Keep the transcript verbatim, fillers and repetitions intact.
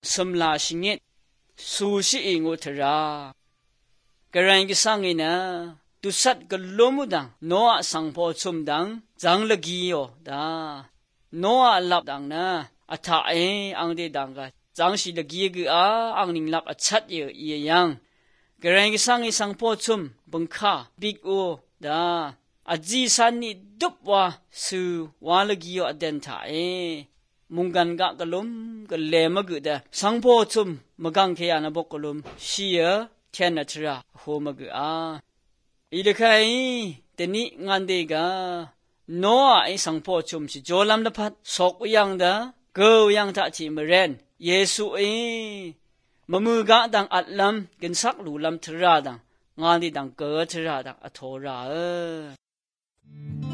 สมลาชิงเงสูชิอิงอุทรากระไรกิสังเงนะตุสัตกลมุดังโนอาสังพอชุมดังจังลกีโอดาโนอาลับดังนะอัฐาเออังเดดังกะจังสิลกีกอาอังนิงลับอัชัดเยเยยังกระไรกิสังเงสังพอชุมบังคาบิกโอดาอจีสันนี่ดุบวาสูวาลกีโออเดนทาเอมุงกันกะกะลุมกะเลมะกึดะสังพอชุมมะกังเคยานะบกกะลุมชียเทนะทราโฮมะกึอาอีเลคัยเตนิงานเดกาโนอาไอสังพอชุมสิโจลัมละพัดสอกอุยังดาเกวยังทะจิมะเรนเยซูเอมะมือกะดังอัดลัมกินสักลูลัมทราดังงานดีดังเกอทราดังอโทราเอ